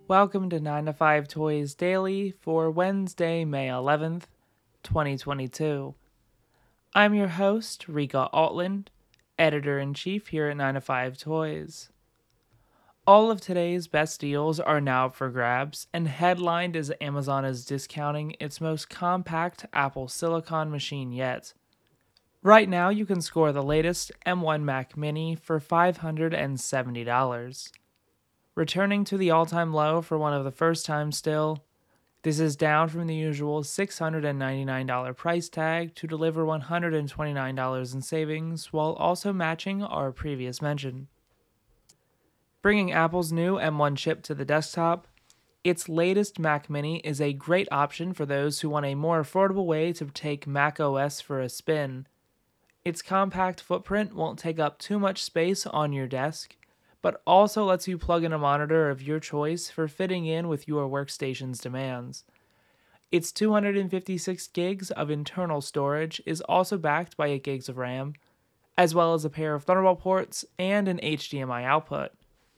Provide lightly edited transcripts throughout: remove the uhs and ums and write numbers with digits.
Welcome to 9 to 5 Toys Daily for Wednesday, May 11th, 2022. I'm your host, Rika Altland, Editor-in-Chief here at 9 to 5 Toys. All of today's best deals are now up for grabs, and headlined as Amazon is discounting its most compact Apple Silicon machine yet. Right now, you can score the latest M1 Mac Mini for $570. Returning to the all-time low for one of the first time still, this is down from the usual $699 price tag to deliver $129 in savings while also matching our previous mention. Bringing Apple's new M1 chip to the desktop, its latest Mac Mini is a great option for those who want a more affordable way to take Mac OS for a spin. Its compact footprint won't take up too much space on your desk, but also lets you plug in a monitor of your choice for fitting in with your workstation's demands. Its 256 gigs of internal storage is also backed by 8 gigs of RAM, as well as a pair of Thunderbolt ports and an HDMI output.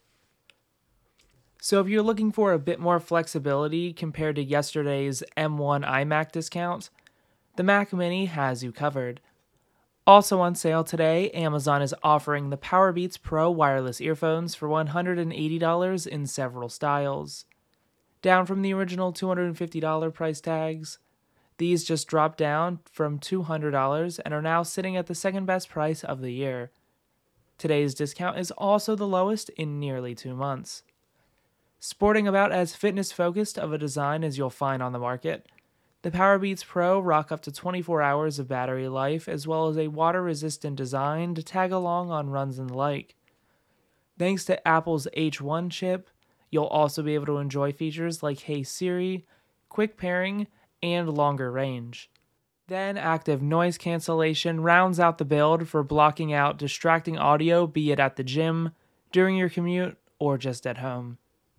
So if you're looking for a bit more flexibility compared to yesterday's M1 iMac discount, the Mac Mini has you covered. Also on sale today, Amazon is offering the Powerbeats Pro wireless earphones for $180 in several styles. Down from the original $250 price tags, these just dropped down from $200 and are now sitting at the second best price of the year. Today's discount is also the lowest in nearly 2 months. Sporting about as fitness-focused of a design as you'll find on the market, the Powerbeats Pro rock up to 24 hours of battery life as well as a water-resistant design to tag along on runs and the like. Thanks to Apple's H1 chip, you'll also be able to enjoy features like Hey Siri, quick pairing, and longer range. Then active noise cancellation rounds out the build for blocking out distracting audio, be it at the gym, during your commute, or just at home.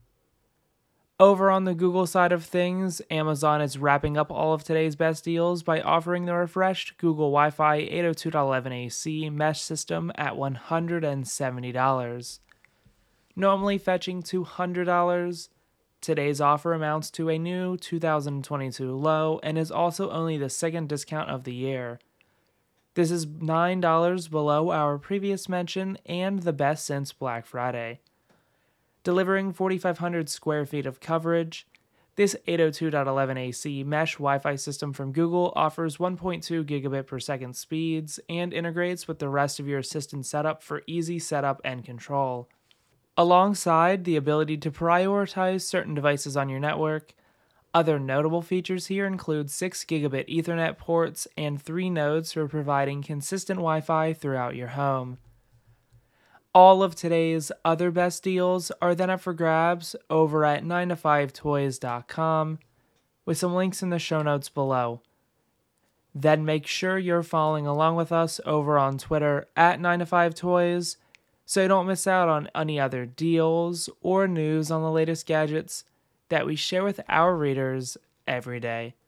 Over on the Google side of things, Amazon is wrapping up all of today's best deals by offering the refreshed Google Wi-Fi 802.11ac mesh system at $170. Normally fetching $200, today's offer amounts to a new 2022 low and is also only the second discount of the year. This is $9 below our previous mention and the best since Black Friday. Delivering 4,500 square feet of coverage, this 802.11ac mesh Wi-Fi system from Google offers 1.2 gigabit per second speeds and integrates with the rest of your system setup for easy setup and control. Alongside the ability to prioritize certain devices on your network, other notable features here include 6 gigabit Ethernet ports and 3 nodes for providing consistent Wi-Fi throughout your home. All of today's other best deals are then up for grabs over at 9to5toys.com with some links in the show notes below. Then make sure you're following along with us over on Twitter at 9to5toys so you don't miss out on any other deals or news on the latest gadgets that we share with our readers every day.